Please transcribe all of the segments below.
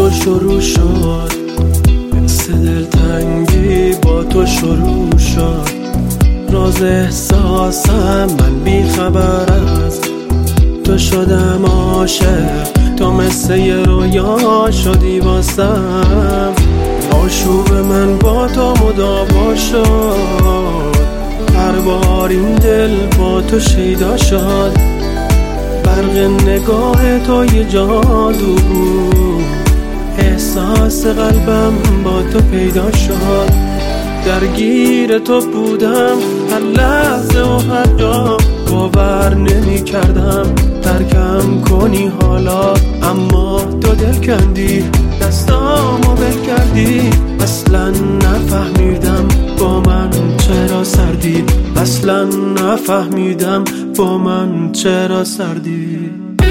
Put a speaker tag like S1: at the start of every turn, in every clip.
S1: تو شروع شد، حس دلتنگی با تو شروع شد. راز احساسم من بی خبر از تو شدم عاشق، تو مثل یه رویا شدی واسم. آشوب من با تو مداوا شد، هر بار این دل با تو شیدا شد. برق نگاه تو یه جادو بود، احساس قلبم با تو پیدا شد. درگیر تو بودم هر لحظه و هر جا، باور نمی کردم ترکم کنی حالا. اما تو دل کندی، دستامو ول کردی. اصلا نفهمیدم با من چرا سردی، اصلا نفهمیدم با من چرا سردی.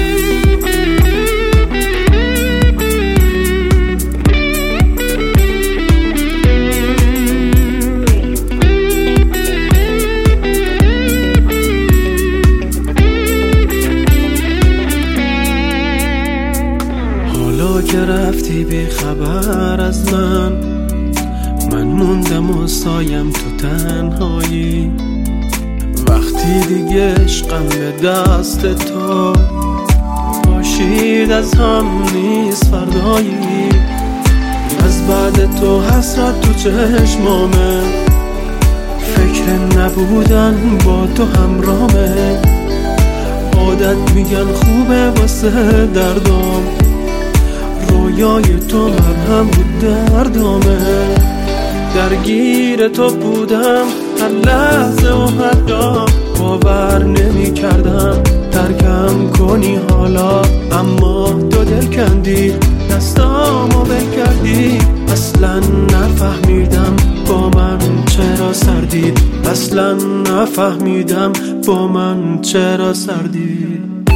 S1: حالا که رفتی بی خبر از من موندم و سایم تو تنهایی. وقتی دیگه عشقم به دست تو باشید، از هم نیست فردایی. از بعد تو حسرت تو چشمامه، فکر نبودن با تو همرامه. عادت میگن خوبه واسه دردام، رویای تو مرهم بود دردامه. درگیر تو بودم هر لحظه و هر جا، باور نمی کردم ترکم کنی حالا. اما تو دل کندی، دستامو ول کردی. اصلا نفهمیدم با من چرا سردی، اصلا نفهمیدم با من چرا سردی.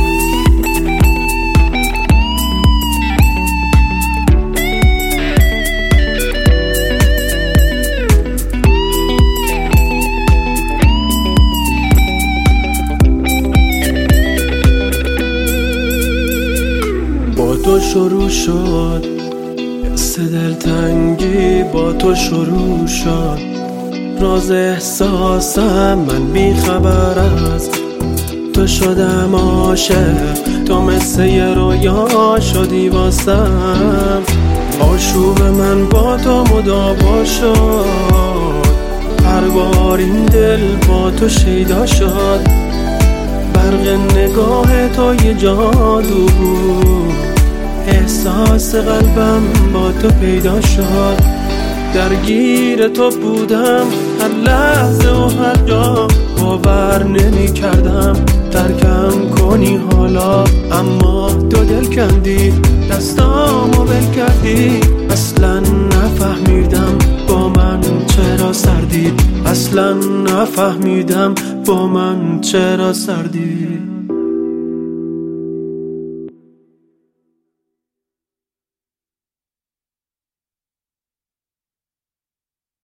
S1: با تو شروع شد، حس دلتنگی با تو شروع شد. راز احساسم من بی خبر از تو شدم عاشق، تو مثل یه رویا شدی واسم. آشوب من با تو مداوا شد، هر بار این دل با تو شیدا شد. برق نگاه تو یه جادو بود، احساس قلبم با تو پیدا شد. درگیر تو بودم هر لحظه و هر جا، باور نمی کردم ترکم کنی حالا. اما تو دل کندی، دستامو ول کردی. اصلا نفهمیدم با من چرا سردی، اصلا نفهمیدم با من چرا سردی.